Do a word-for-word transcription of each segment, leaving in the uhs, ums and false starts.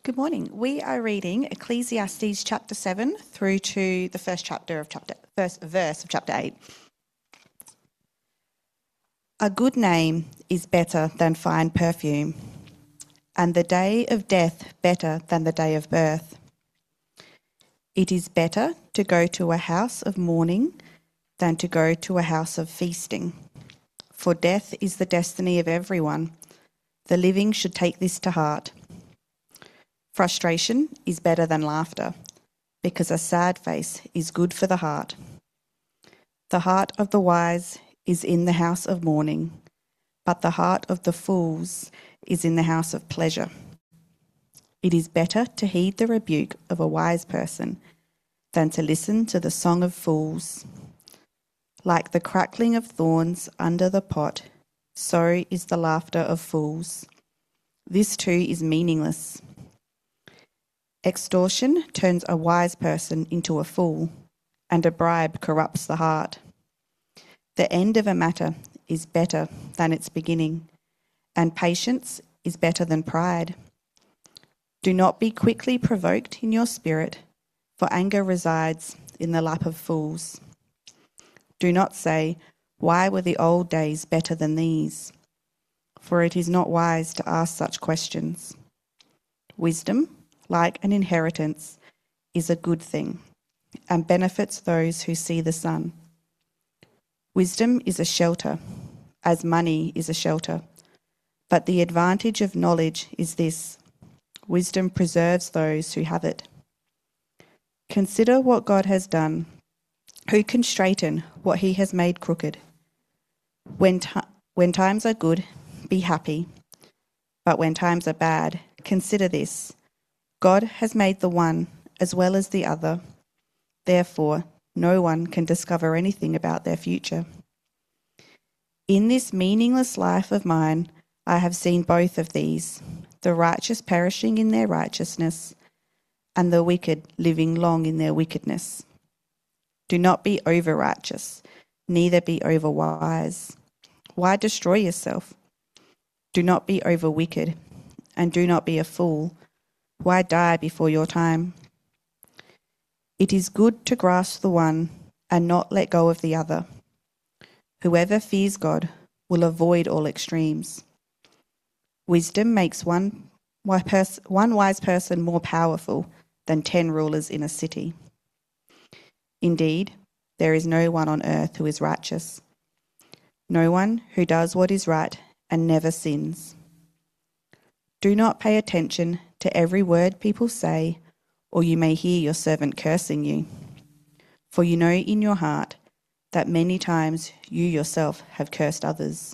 Good morning. We are reading Ecclesiastes chapter seven through to the first chapter of chapter, first verse of chapter eight. A good name is better than fine perfume, and the day of death better than the day of birth. It is better to go to a house of mourning than to go to a house of feasting, for death is the destiny of everyone. The living should take this to heart. Frustration is better than laughter, because a sad face is good for the heart. The heart of the wise is in the house of mourning, but the heart of the fools is in the house of pleasure. It is better to heed the rebuke of a wise person than to listen to the song of fools. Like the crackling of thorns under the pot, so is the laughter of fools. This too is meaningless. Extortion turns a wise person into a fool, and a bribe corrupts the heart. The end of a matter is better than its beginning, and patience is better than pride. Do not be quickly provoked in your spirit, for anger resides in the lap of fools. Do not say, "Why were the old days better than these?" For it is not wise to ask such questions. Wisdom, like an inheritance, is a good thing, and benefits those who see the sun. Wisdom is a shelter, as money is a shelter. But the advantage of knowledge is this: wisdom preserves those who have it. Consider what God has done. Who can straighten what he has made crooked? When, t- when times are good, be happy. But when times are bad, consider this: God has made the one as well as the other. Therefore, no one can discover anything about their future. In this meaningless life of mine, I have seen both of these, the righteous perishing in their righteousness, and the wicked living long in their wickedness. Do not be over-righteous, neither be over-wise. Why destroy yourself? Do not be over-wicked, and do not be a fool. Why die before your time? It is good to grasp the one and not let go of the other. Whoever fears God will avoid all extremes. Wisdom makes one, one wise person more powerful than ten rulers in a city. Indeed, there is no one on earth who is righteous, no one who does what is right and never sins. Do not pay attention to every word people say, or you may hear your servant cursing you. For you know in your heart that many times you yourself have cursed others.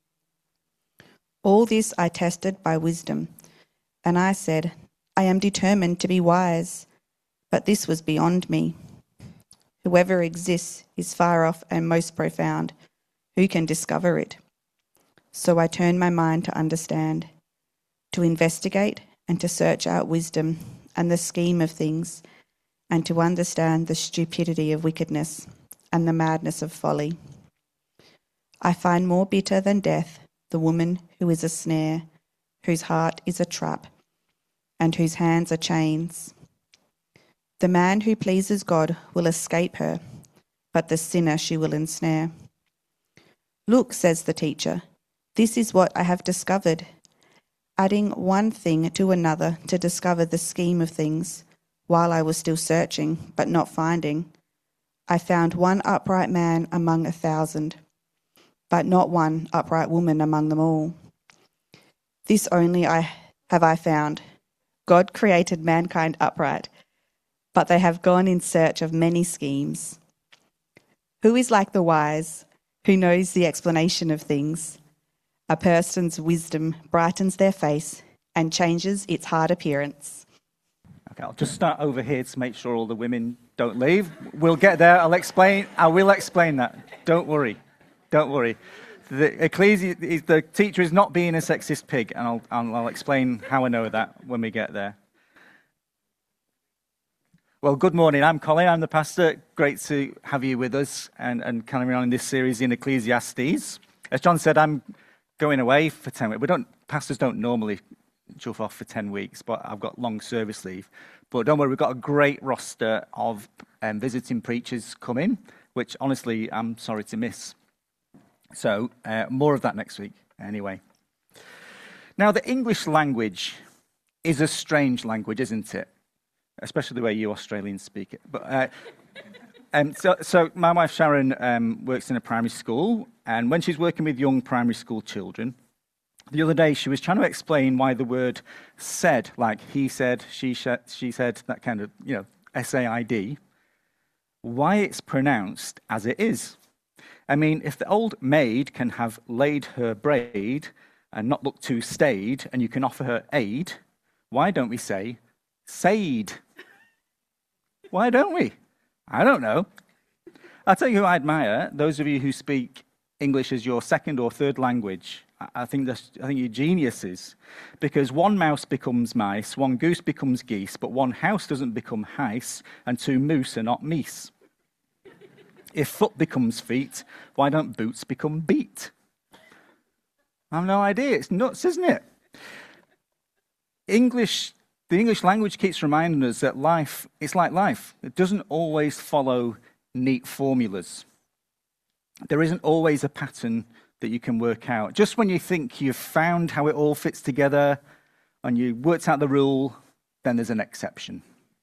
All this I tested by wisdom, and I said, I am determined to be wise, but this was beyond me. Whoever exists is far off and most profound. Who can discover it? So I turned my mind to understand, to investigate and to search out wisdom and the scheme of things, and to understand the stupidity of wickedness and the madness of folly. I find more bitter than death the woman who is a snare, whose heart is a trap, and whose hands are chains. The man who pleases God will escape her, but the sinner she will ensnare. Look, says the teacher, this is what I have discovered. Adding one thing to another to discover the scheme of things, while I was still searching, but not finding, I found one upright man among a thousand, but not one upright woman among them all. This only I have I found. God created mankind upright, but they have gone in search of many schemes. Who is like the wise, who knows the explanation of things? A person's wisdom brightens their face and changes its hard appearance. Okay, I'll just start over here to make sure all the women don't leave. We'll get there. I'll explain. I will explain that. Don't worry. Don't worry. The ecclesi- the teacher is not being a sexist pig, and I'll, I'll, I'll explain how I know that when we get there. Well, good morning. I'm Colin. I'm the pastor. Great to have you with us and, and carrying on in this series in Ecclesiastes. As John said, I'm going away for ten weeks. We don't, pastors don't normally chuff off for ten weeks, but I've got long service leave. But don't worry, we've got a great roster of um, visiting preachers coming, which honestly I'm sorry to miss. So uh, more of that next week anyway. Now, the English language is a strange language, isn't it? Especially the way you Australians speak it. But uh, um, so, so my wife Sharon um, works in a primary school, and when she's working with young primary school children, the other day she was trying to explain why the word said, like he said, she, sh- she said, that kind of, you know, S A I D, why it's pronounced as it is. I mean, if the old maid can have laid her braid and not look too staid, and you can offer her aid, why don't we say said? Why don't we? I don't know. I'll tell you who I admire, those of you who speak English as your second or third language. I think that's, I think you're geniuses, because one mouse becomes mice, one goose becomes geese, but one house doesn't become heis, and two moose are not meese. If foot becomes feet, why don't boots become beat? I have no idea. It's nuts, isn't it? English, the English language keeps reminding us that life, it's like life. It doesn't always follow neat formulas. There isn't always a pattern that you can work out. Just when you think you've found how it all fits together and you worked out the rule, then there's an exception.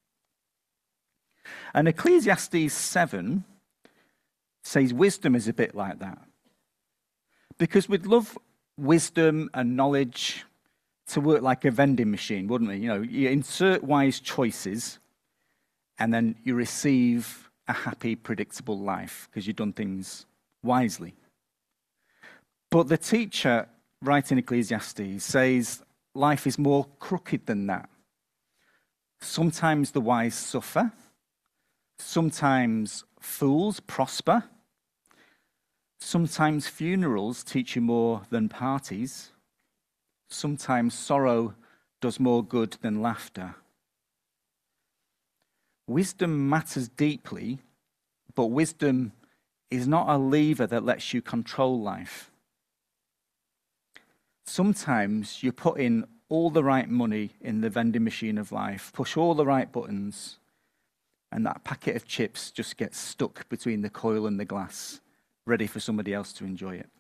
And Ecclesiastes seven says wisdom is a bit like that. Because we'd love wisdom and knowledge to work like a vending machine, wouldn't we? You know, you insert wise choices and then you receive a happy, predictable life because you've done things wisely. But the teacher writing Ecclesiastes says life is more crooked than that. Sometimes the wise suffer. Sometimes fools prosper. Sometimes funerals teach you more than parties. Sometimes sorrow does more good than laughter. Wisdom matters deeply, but wisdom is not a lever that lets you control life. Sometimes you put in all the right money in the vending machine of life, push all the right buttons, and that packet of chips just gets stuck between the coil and the glass, ready for somebody else to enjoy it.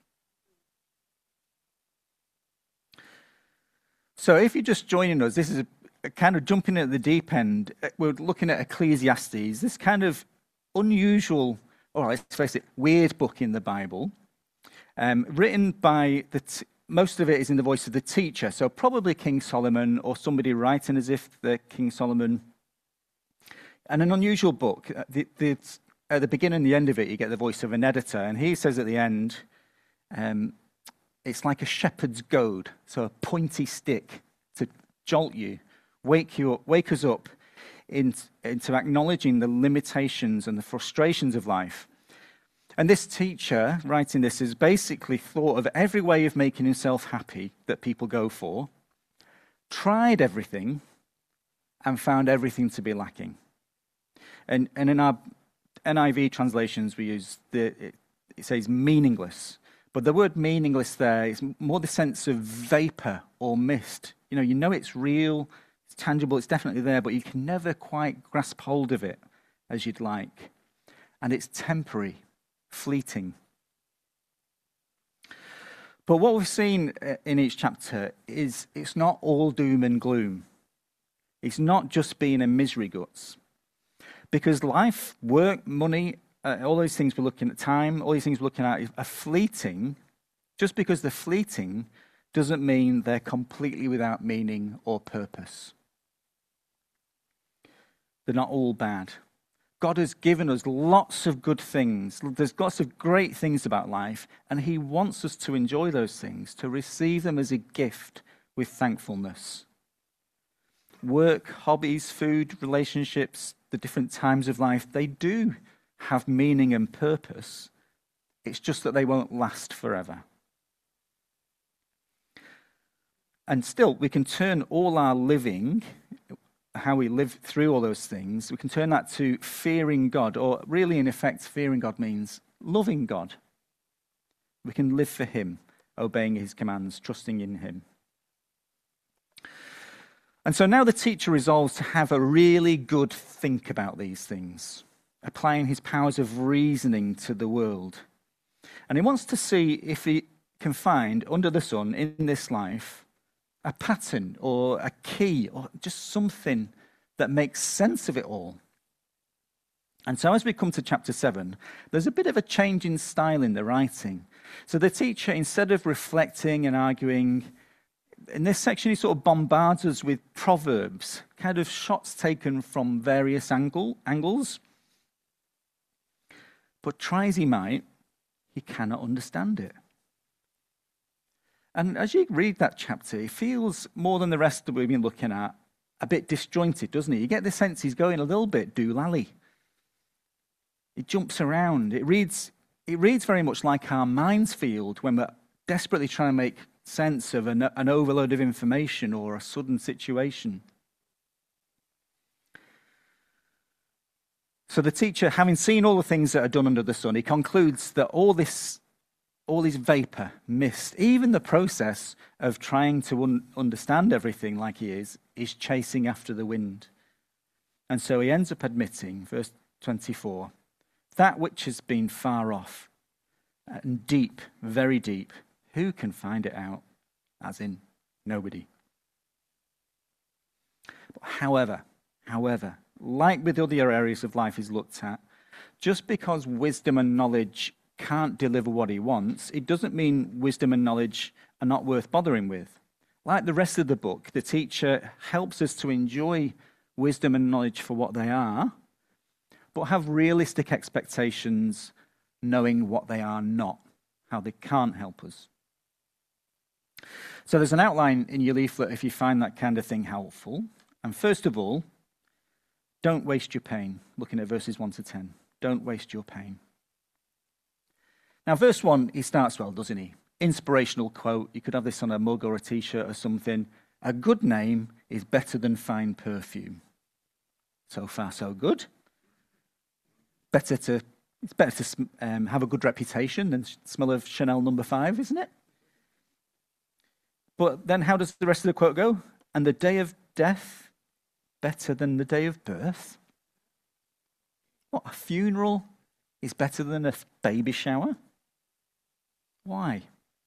So if you're just joining us, this is a, a kind of jumping at the deep end. We're looking at Ecclesiastes, this kind of unusual, or let's face it, weird book in the Bible, um, written by the... T- Most of it is in the voice of the teacher, so probably King Solomon or somebody writing as if they're King Solomon. And an unusual book. The, the, at the beginning and the end of it, you get the voice of an editor, and he says at the end, um, it's like a shepherd's goad, so a pointy stick to jolt you, wake you up, wake us up in, into acknowledging the limitations and the frustrations of life. And this teacher, writing this, has basically thought of every way of making himself happy that people go for, tried everything, and found everything to be lacking. And, and in our N I V translations, we use the, it, it says meaningless. But the word meaningless there is more the sense of vapor or mist. You know, you know it's real, it's tangible, it's definitely there, but you can never quite grasp hold of it as you'd like. And it's temporary. Fleeting. But what we've seen in each chapter is it's not all doom and gloom. It's not just being a misery guts. Because life, work, money, uh, all those things we're looking at, time, all these things we're looking at are fleeting. Just because they're fleeting doesn't mean they're completely without meaning or purpose. They're not all bad. God has given us lots of good things. There's lots of great things about life, and he wants us to enjoy those things, to receive them as a gift with thankfulness. Work, hobbies, food, relationships, the different times of life, they do have meaning and purpose. It's just that they won't last forever. And still, we can turn all our living, how we live through all those things, we can turn that to fearing God, or really in effect, fearing God means loving God. We can live for him, obeying his commands, trusting in him. And so now the teacher resolves to have a really good think about these things, applying his powers of reasoning to the world. And he wants to see if he can find under the sun in this life a pattern or a key or just something that makes sense of it all. And so as we come to chapter seven, there's a bit of a change in style in the writing. So the teacher, instead of reflecting and arguing, in this section he sort of bombards us with proverbs, kind of shots taken from various angle, angles. But try as he might, he cannot understand it. And as you read that chapter, it feels more than the rest that we've been looking at a bit disjointed, doesn't it? You get the sense he's going a little bit doolally. It jumps around. It reads, it reads very much like our minds feel when we're desperately trying to make sense of an, an overload of information or a sudden situation. So the teacher, having seen all the things that are done under the sun, he concludes that all this all this vapor, mist, even the process of trying to un- understand everything like he is, is chasing after the wind. And so he ends up admitting, verse twenty-four, that which has been far off and deep, very deep, who can find it out? As in, nobody. But however, however, like with other areas of life he's looked at, just because wisdom and knowledge can't deliver what he wants, it doesn't mean wisdom and knowledge are not worth bothering with. Like the rest of the book, the teacher helps us to enjoy wisdom and knowledge for what they are, but have realistic expectations knowing what they are not, how they can't help us. So there's an outline in your leaflet if you find that kind of thing helpful. And first of all, don't waste your pain. Looking at verses one to ten. Don't waste your pain. Now, verse one, he starts well, doesn't he? Inspirational quote. You could have this on a mug or a T-shirt or something. A good name is better than fine perfume. So far, so good. Better to, it's better to um, have a good reputation than smell of Chanel number five, isn't it? But then how does the rest of the quote go? And the day of death better than the day of birth? What, a funeral is better than a baby shower? Why?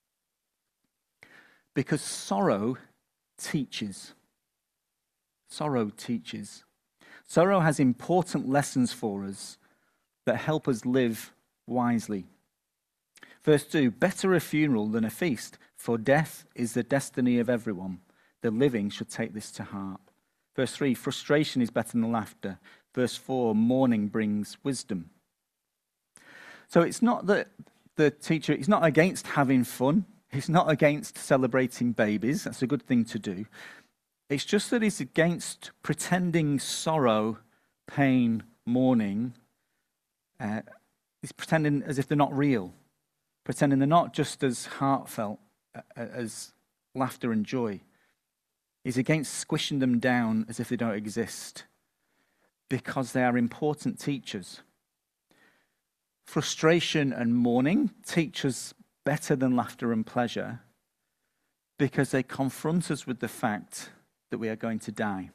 Because sorrow teaches. Sorrow teaches. Sorrow has important lessons for us that help us live wisely. Verse two, better a funeral than a feast, for death is the destiny of everyone. The living should take this to heart. Verse three, frustration is better than laughter. Verse four, mourning brings wisdom. So it's not that the teacher, he's not against having fun. He's not against celebrating babies. That's a good thing to do. It's just that he's against pretending sorrow, pain, mourning. Uh, he's pretending as if they're not real. Pretending they're not just as heartfelt as laughter and joy. He's against squishing them down as if they don't exist, because they are important teachers. Frustration and mourning teach us better than laughter and pleasure, because they confront us with the fact that we are going to die.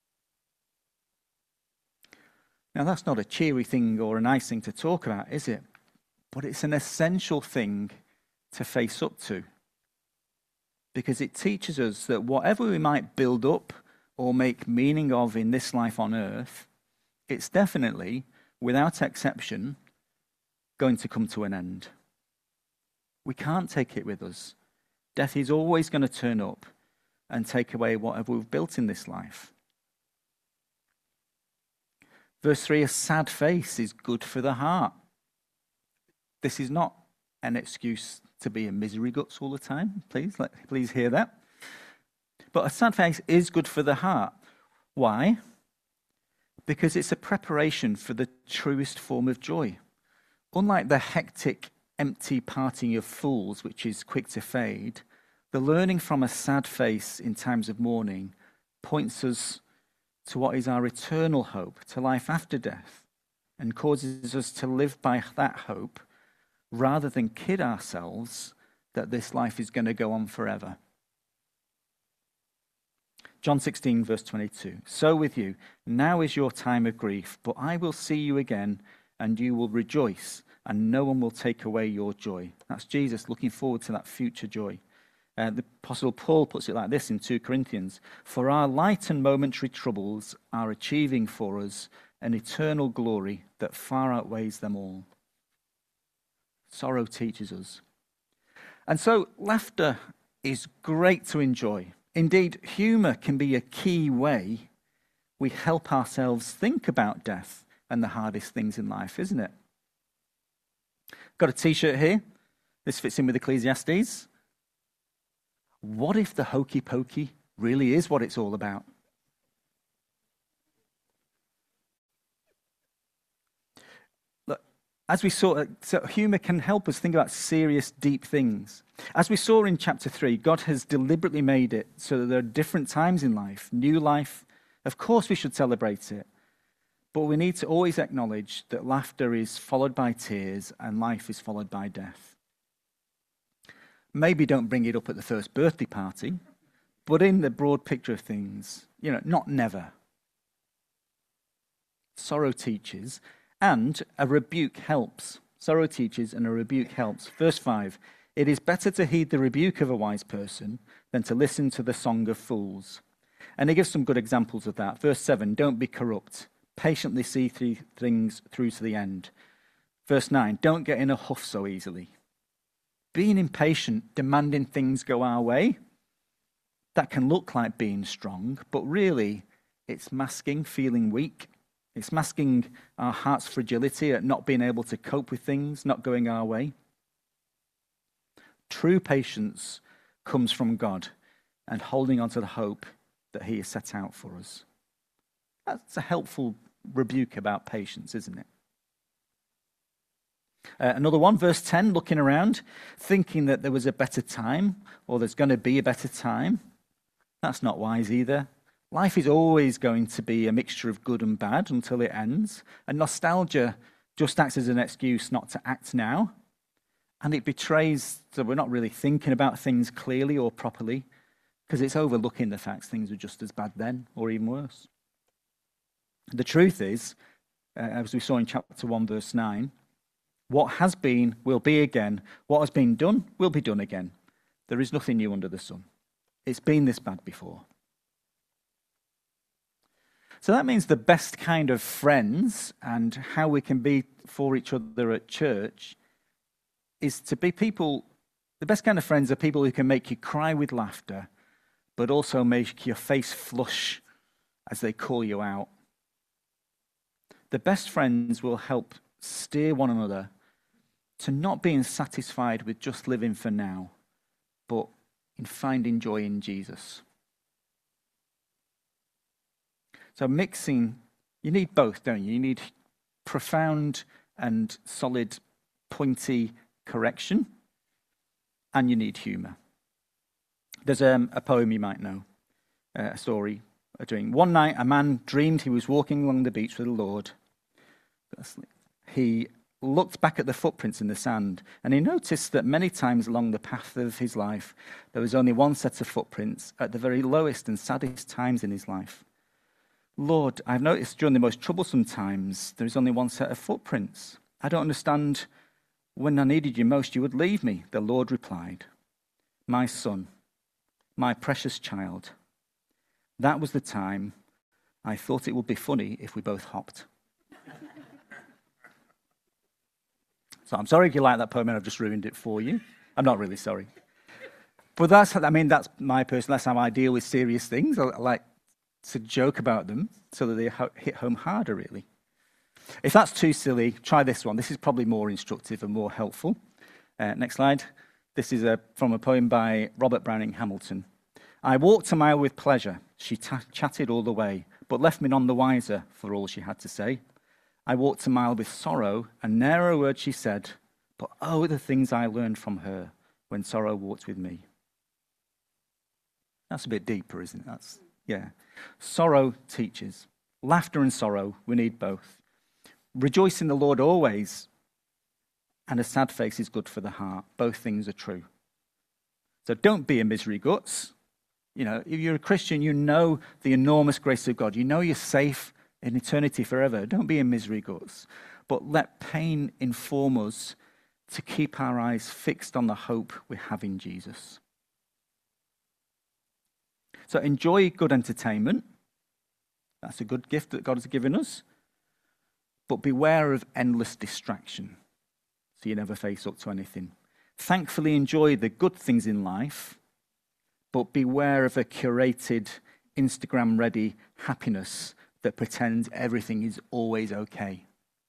Now, that's not a cheery thing or a nice thing to talk about, is it? But it's an essential thing to face up to, because it teaches us that whatever we might build up or make meaning of in this life on earth, it's definitely, without exception, going to come to an end. We can't take it with us. Death is always going to turn up and take away whatever we've built in this life. Verse three, a sad face is good for the heart. This is not an excuse to be a misery guts all the time. Please, let, please hear that. But a sad face is good for the heart. Why? Because it's a preparation for the truest form of joy. Unlike the hectic, empty partying of fools, which is quick to fade, the learning from a sad face in times of mourning points us to what is our eternal hope, to life after death, and causes us to live by that hope rather than kid ourselves that this life is going to go on forever. John sixteen, verse twenty-two. So with you, now is your time of grief, but I will see you again, and you will rejoice, and no one will take away your joy. That's Jesus looking forward to that future joy. Uh, the Apostle Paul puts it like this in Second Corinthians. For our light and momentary troubles are achieving for us an eternal glory that far outweighs them all. Sorrow teaches us. And so laughter is great to enjoy. Indeed, humour can be a key way we help ourselves think about death and the hardest things in life, isn't it? Got a t-shirt here. This fits in with Ecclesiastes. What if the hokey pokey really is what it's all about? Look, as we saw, so humour can help us think about serious, deep things. As we saw in chapter three, God has deliberately made it so that there are different times in life, new life. Of course we should celebrate it. But we need to always acknowledge that laughter is followed by tears and life is followed by death. Maybe don't bring it up at the first birthday party, but in the broad picture of things, you know, not never. Sorrow teaches, and a rebuke helps. Sorrow teaches, and a rebuke helps. Verse five, it is better to heed the rebuke of a wise person than to listen to the song of fools. And he gives some good examples of that. Verse seven, don't be corrupt. Patiently see through things through to the end. Verse nine, don't get in a huff so easily. Being impatient, demanding things go our way, that can look like being strong, but really it's masking feeling weak. It's masking our heart's fragility at not being able to cope with things, not going our way. True patience comes from God and holding on to the hope that he has set out for us. That's a helpful rebuke about patience, isn't it? Uh, another one, verse ten, looking around, thinking that there was a better time, or there's going to be a better time. That's not wise either. Life is always going to be a mixture of good and bad until it ends. And nostalgia just acts as an excuse not to act now. And it betrays that we're not really thinking about things clearly or properly, because it's overlooking the facts things were just as bad then, or even worse. The truth is, uh, as we saw in chapter one, verse nine, what has been will be again. What has been done will be done again. There is nothing new under the sun. It's been this bad before. So that means the best kind of friends and how we can be for each other at church is to be people, the best kind of friends are people who can make you cry with laughter, but also make your face flush as they call you out. The best friends will help steer one another to not being satisfied with just living for now, but in finding joy in Jesus. So mixing, you need both, don't you? You need profound and solid, pointy correction, and you need humour. There's um, a poem you might know, uh, a story, a dream. One night a man dreamed he was walking along the beach with the Lord. He looked back at the footprints in the sand, and he noticed that many times along the path of his life, there was only one set of footprints at the very lowest and saddest times in his life. Lord, I've noticed during the most troublesome times, there is only one set of footprints. I don't understand. When I needed you most, you would leave me. The Lord replied, my son, my precious child, that was the time I thought it would be funny if we both hopped. So I'm sorry if you like that poem and I've just ruined it for you. I'm not really sorry. But that's, I mean, that's my personal, that's how I deal with serious things. I, I like to joke about them so that they ho- hit home harder, really. If that's too silly, try this one. This is probably more instructive and more helpful. Uh, next slide. This is a, from a poem by Robert Browning Hamilton. I walked a mile with pleasure. She ta- chatted all the way, but left me none the wiser for all she had to say. I walked a mile with sorrow, and ne'er a word she said, but oh, the things I learned from her when sorrow walked with me. That's a bit deeper, isn't it? That's, yeah. Sorrow teaches. Laughter and sorrow, we need both. Rejoice in the Lord always, and a sad face is good for the heart. Both things are true. So don't be a misery guts. You know, if you're a Christian, you know the enormous grace of God. You know you're safe in eternity forever. Don't be in misery guts. But let pain inform us to keep our eyes fixed on the hope we have in Jesus. So enjoy good entertainment. That's a good gift that God has given us. But beware of endless distraction, so you never face up to anything. Thankfully enjoy the good things in life, but beware of a curated, Instagram-ready happiness that pretends everything is always okay.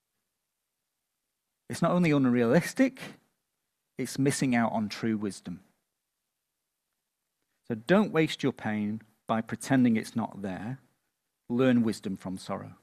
It's not only unrealistic, it's missing out on true wisdom. So don't waste your pain by pretending it's not there. Learn wisdom from sorrow.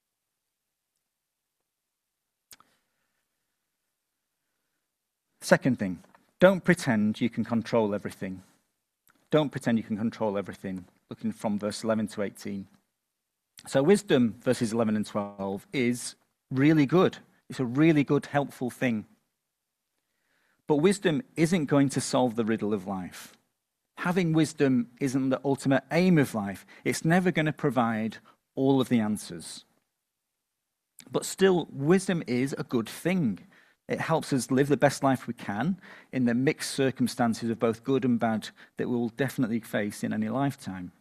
Second thing, don't pretend you can control everything. Don't pretend you can control everything. Looking from verse eleven to eighteen. So wisdom, verses eleven and twelve, is really good. It's a really good, helpful thing. But wisdom isn't going to solve the riddle of life. Having wisdom isn't the ultimate aim of life. It's never going to provide all of the answers. But still, wisdom is a good thing. It helps us live the best life we can in the mixed circumstances of both good and bad that we will definitely face in any lifetime.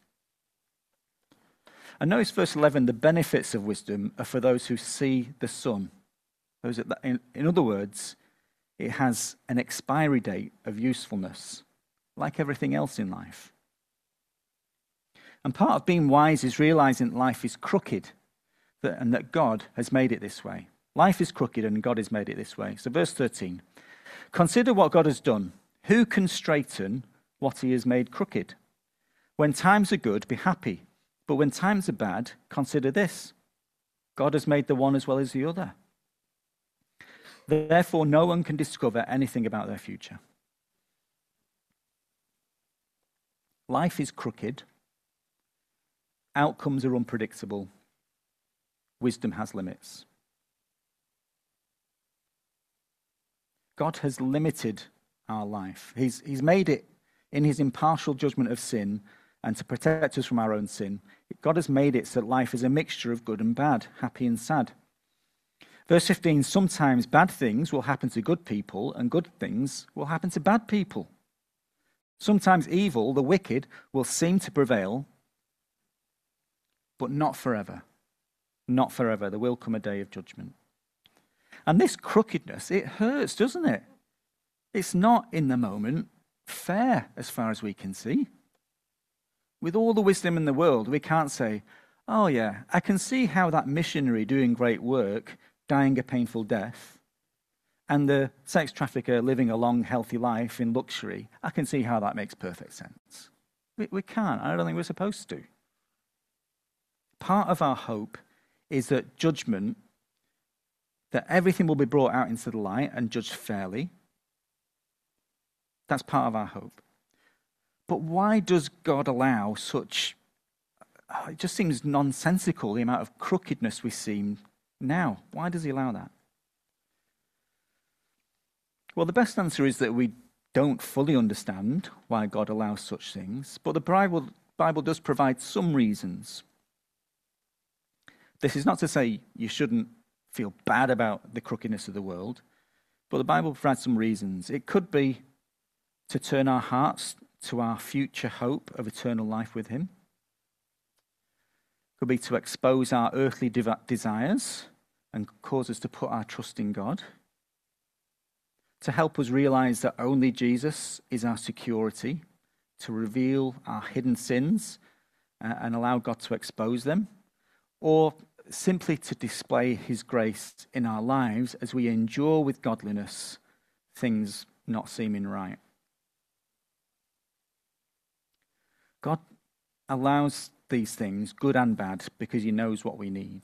And notice verse eleven, the benefits of wisdom are for those who see the sun. Those that, in, in other words, it has an expiry date of usefulness, like everything else in life. And part of being wise is realizing that life is crooked that, and that God has made it this way. Life is crooked and God has made it this way. So verse thirteen, consider what God has done. Who can straighten what he has made crooked? When times are good, be happy. But when times are bad, consider this. God has made the one as well as the other. Therefore, no one can discover anything about their future. Life is crooked. Outcomes are unpredictable. Wisdom has limits. God has limited our life. He's, he's made it in his impartial judgment of sin and to protect us from our own sin. God has made it so that life is a mixture of good and bad, happy and sad. Verse fifteen, sometimes bad things will happen to good people and good things will happen to bad people. Sometimes evil, the wicked, will seem to prevail, but not forever. Not forever. There will come a day of judgment. And this crookedness, it hurts, doesn't it? It's not, in the moment, fair as far as we can see. With all the wisdom in the world, we can't say, oh yeah, I can see how that missionary doing great work, dying a painful death, and the sex trafficker living a long, healthy life in luxury, I can see how that makes perfect sense. We, we can't. I don't think we're supposed to. Part of our hope is that judgment, that everything will be brought out into the light and judged fairly. That's part of our hope. But why does God allow such, oh, it just seems nonsensical, the amount of crookedness we see now? Why does he allow that? Well, the best answer is that we don't fully understand why God allows such things, but the Bible, Bible does provide some reasons. This is not to say you shouldn't feel bad about the crookedness of the world, but the Bible provides some reasons. It could be to turn our hearts to our future hope of eternal life with him. It could be to expose our earthly de- desires and cause us to put our trust in God. To help us realize that only Jesus is our security, to reveal our hidden sins uh, and allow God to expose them, or simply to display his grace in our lives as we endure with godliness things not seeming right. God allows these things, good and bad, because he knows what we need.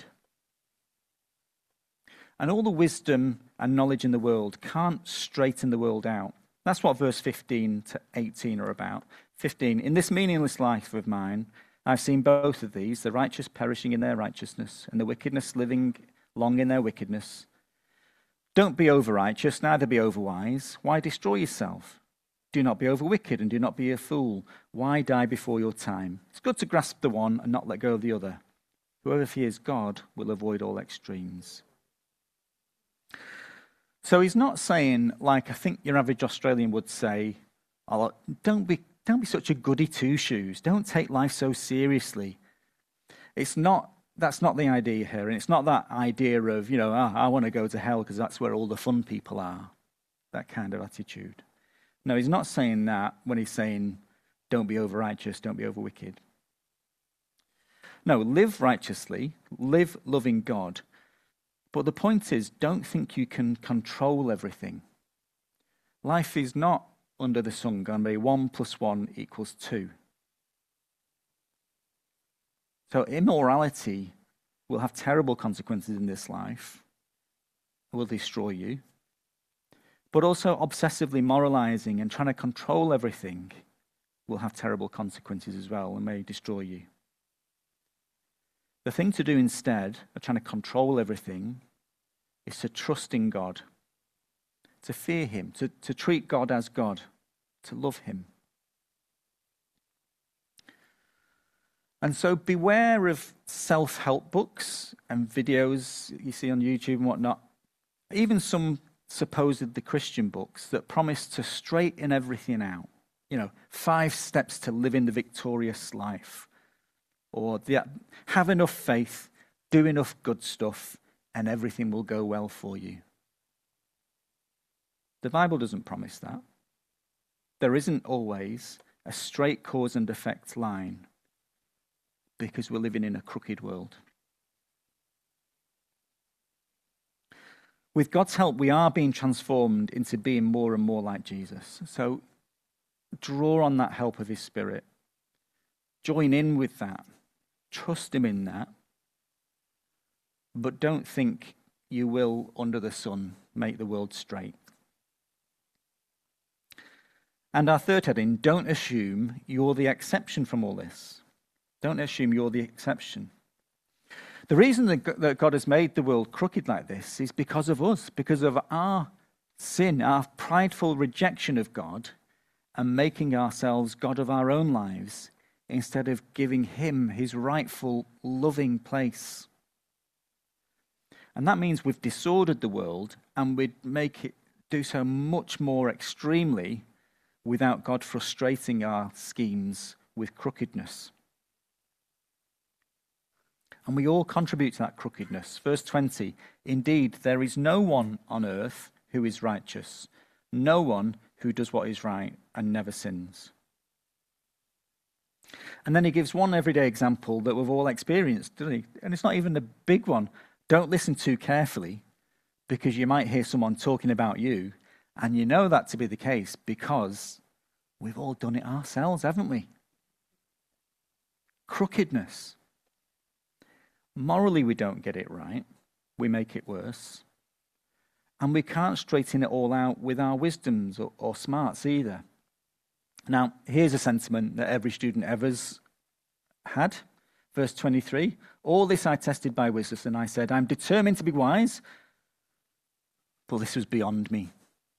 And all the wisdom and knowledge in the world can't straighten the world out. That's what verse fifteen to eighteen are about. fifteen, in this meaningless life of mine, I've seen both of these, the righteous perishing in their righteousness and the wickedness living long in their wickedness. Don't be over-righteous, neither be over-wise. Why destroy yourself? Do not be over wicked, and do not be a fool. Why die before your time? It's good to grasp the one and not let go of the other. Whoever fears God will avoid all extremes. So he's not saying, like I think your average Australian would say, oh, don't be, don't be such a goody two-shoes. Don't take life so seriously. It's not, that's not the idea here. And it's not that idea of, you know, oh, I want to go to hell because that's where all the fun people are. That kind of attitude. No, he's not saying that when he's saying, don't be over righteous, don't be over wicked. No, live righteously, live loving God. But the point is, don't think you can control everything. Life is not under the sun going to be one plus one equals two. So immorality will have terrible consequences in this life. It will destroy you. But also obsessively moralizing and trying to control everything will have terrible consequences as well and may destroy you. The thing to do instead of trying to control everything is to trust in God, to fear him, to, to treat God as God, to love him. And so beware of self-help books and videos you see on YouTube and whatnot, even some supposedly Christian books that promise to straighten everything out. You know, five steps to living the victorious life. Or the, have enough faith, do enough good stuff, and everything will go well for you. The Bible doesn't promise that. There isn't always a straight cause and effect line because we're living in a crooked world. With God's help, we are being transformed into being more and more like Jesus. So draw on that help of his Spirit. Join in with that. Trust him in that. But don't think you will, under the sun, make the world straight. And our third heading, don't assume you're the exception from all this. Don't assume you're the exception. The reason that God has made the world crooked like this is because of us, because of our sin, our prideful rejection of God, and making ourselves God of our own lives, instead of giving him his rightful, loving place. And that means we've disordered the world, and we'd make it do so much more extremely without God frustrating our schemes with crookedness. And we all contribute to that crookedness. Verse twenty, indeed, there is no one on earth who is righteous, no one who does what is right and never sins. And then he gives one everyday example that we've all experienced, doesn't he? And it's not even a big one. Don't listen too carefully, because you might hear someone talking about you, and you know that to be the case because we've all done it ourselves, haven't we? Crookedness. Morally, we don't get it right. We make it worse. And we can't straighten it all out with our wisdoms or, or smarts either. Now, here's a sentiment that every student ever's had. Verse twenty-three, all this I tested by wisdom, and I said, I'm determined to be wise, but this was beyond me.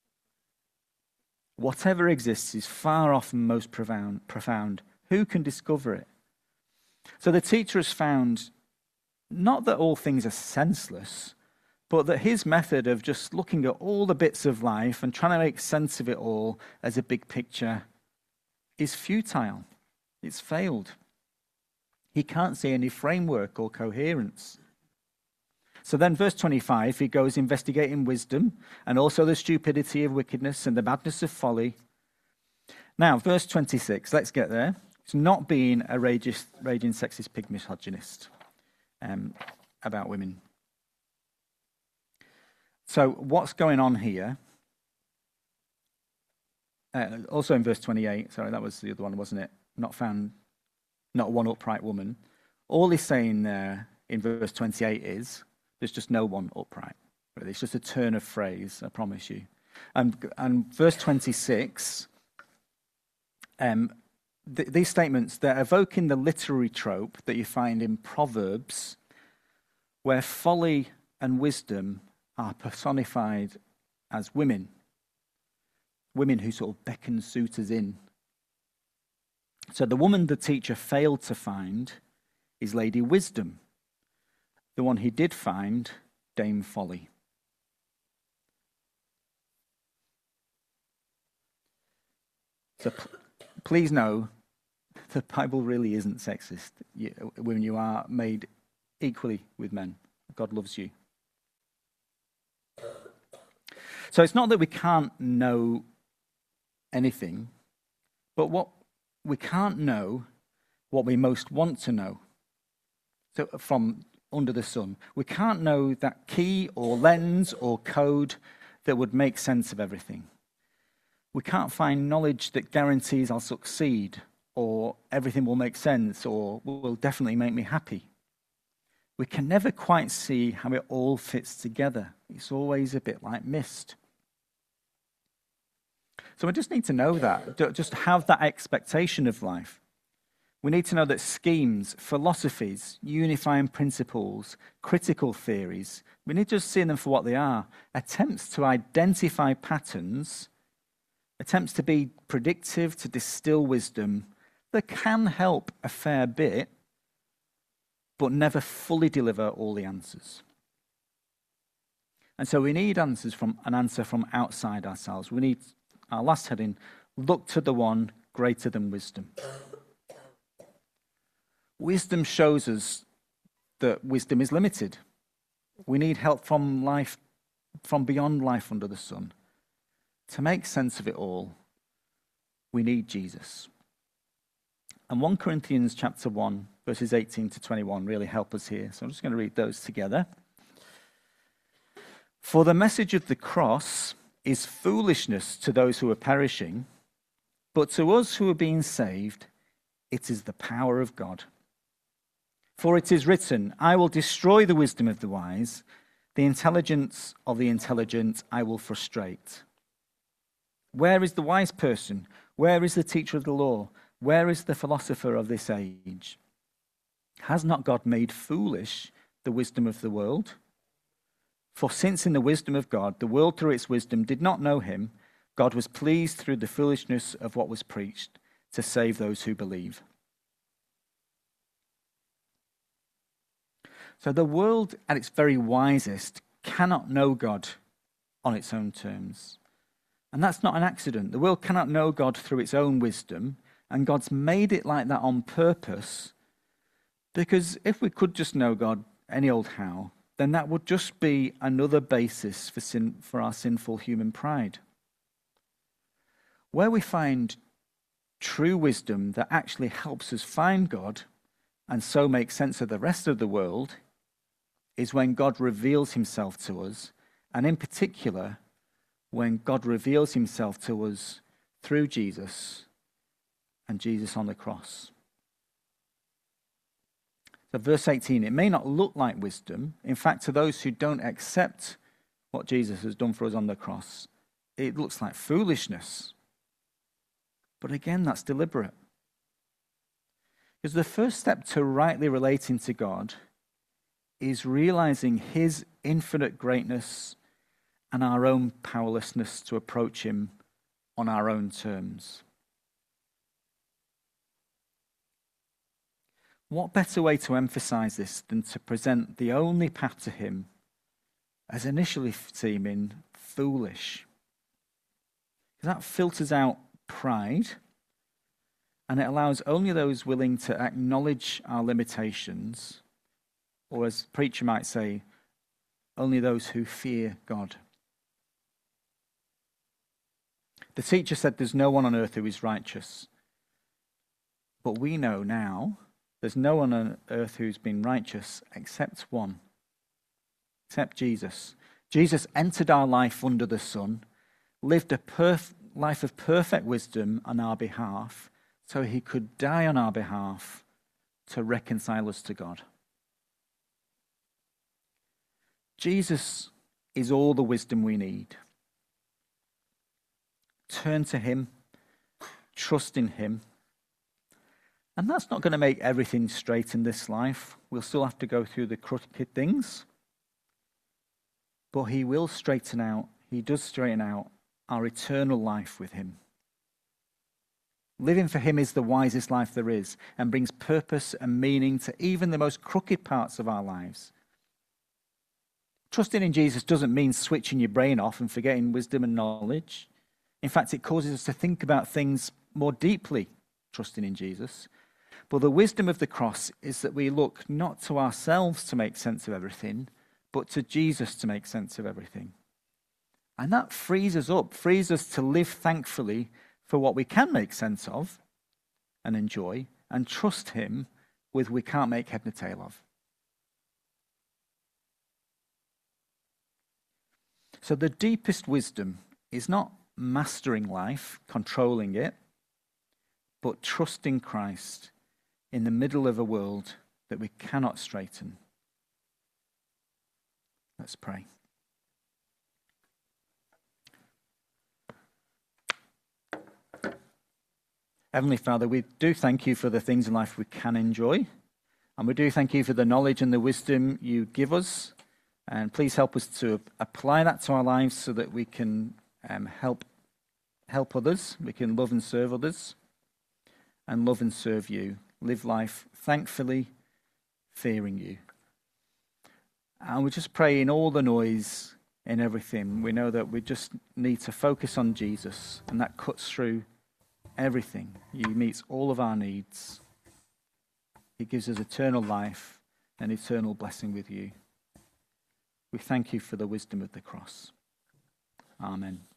Whatever exists is far off and most profound. profound. Who can discover it? So the teacher has found not that all things are senseless, but that his method of just looking at all the bits of life and trying to make sense of it all as a big picture is futile. It's failed. He can't see any framework or coherence. So then verse twenty-five, he goes investigating wisdom and also the stupidity of wickedness and the madness of folly. Now, verse twenty-six, let's get there. It's not being a raging, raging sexist pig misogynist um, about women. So what's going on here? Uh, also in verse twenty-eight, sorry, that was the other one, wasn't it? Not found, not one upright woman. All he's saying there in verse twenty-eight is, there's just no one upright. It's just a turn of phrase, I promise you. And, and verse twenty-six, um, th- these statements, they're evoking the literary trope that you find in Proverbs, where folly and wisdom are personified as women. women who sort of beckon suitors in. So the woman the teacher failed to find is Lady Wisdom. The one he did find, Dame Folly. So p- please know, the Bible really isn't sexist. You, when you are made equally with men, God loves you. So it's not that we can't know anything, but what we can't know what we most want to know. So from under the sun, we can't know that key or lens or code that would make sense of everything. We can't find knowledge that guarantees I'll succeed, or everything will make sense, or will definitely make me happy. We can never quite see how it all fits together. It's always a bit like mist. So we just need to know that, just have that expectation of life. We need to know that schemes, philosophies, unifying principles, critical theories, we need to just see them for what they are. Attempts to identify patterns, attempts to be predictive, to distill wisdom, that can help a fair bit, but never fully deliver all the answers. And so we need answers from an answer from outside ourselves. We need, our last heading, look to the one greater than wisdom. Wisdom shows us that wisdom is limited. We need help from life, from beyond life under the sun. To make sense of it all, we need Jesus. And First Corinthians chapter one, verses eighteen to twenty-one really help us here. So I'm just going to read those together. For the message of the cross is foolishness to those who are perishing, but to us who are being saved, it is the power of God. For it is written, I will destroy the wisdom of the wise, the intelligence of the intelligent I will frustrate. Where is the wise person? Where is the teacher of the law? Where is the philosopher of this age? Has not God made foolish the wisdom of the world? For since in the wisdom of God, the world through its wisdom did not know him, God was pleased through the foolishness of what was preached to save those who believe. So the world at its very wisest cannot know God on its own terms. And that's not an accident. The world cannot know God through its own wisdom, and God's made it like that on purpose, because if we could just know God any old how, then that would just be another basis for sin, for our sinful human pride. Where we find true wisdom that actually helps us find God and so make sense of the rest of the world is when God reveals himself to us, and in particular, when God reveals himself to us through Jesus and Jesus on the cross. So verse eighteen, it may not look like wisdom. In fact, to those who don't accept what Jesus has done for us on the cross, it looks like foolishness. But again, that's deliberate. Because the first step to rightly relating to God is realizing his infinite greatness and our own powerlessness to approach him on our own terms. What better way to emphasize this than to present the only path to him as initially seeming foolish? Because that filters out pride, and it allows only those willing to acknowledge our limitations, or as the preacher might say, only those who fear God. The teacher said there's no one on earth who is righteous. But we know now there's no one on earth who's been righteous except one, except Jesus. Jesus entered our life under the sun, lived a perf- life of perfect wisdom on our behalf, so he could die on our behalf to reconcile us to God. Jesus is all the wisdom we need. Turn to him, trust in him. And that's not going to make everything straight in this life. We'll still have to go through the crooked things. But he will straighten out, he does straighten out our eternal life with him. Living for him is the wisest life there is and brings purpose and meaning to even the most crooked parts of our lives. Trusting in Jesus doesn't mean switching your brain off and forgetting wisdom and knowledge. In fact, it causes us to think about things more deeply, trusting in Jesus. But the wisdom of the cross is that we look not to ourselves to make sense of everything, but to Jesus to make sense of everything. And that frees us up, frees us to live thankfully for what we can make sense of and enjoy, and trust him with we can't make head nor tail of. So the deepest wisdom is not mastering life, controlling it, but trusting Christ in the middle of a world that we cannot straighten. Let's pray. Heavenly Father, we do thank you for the things in life we can enjoy. And we do thank you for the knowledge and the wisdom you give us. And please help us to apply that to our lives so that we can um, help help others. We can love and serve others. And love and serve you. Live life thankfully, fearing you. And we just pray in all the noise, in everything. We know that we just need to focus on Jesus. And that cuts through everything. He meets all of our needs. He gives us eternal life and eternal blessing with you. We thank you for the wisdom of the cross. Amen.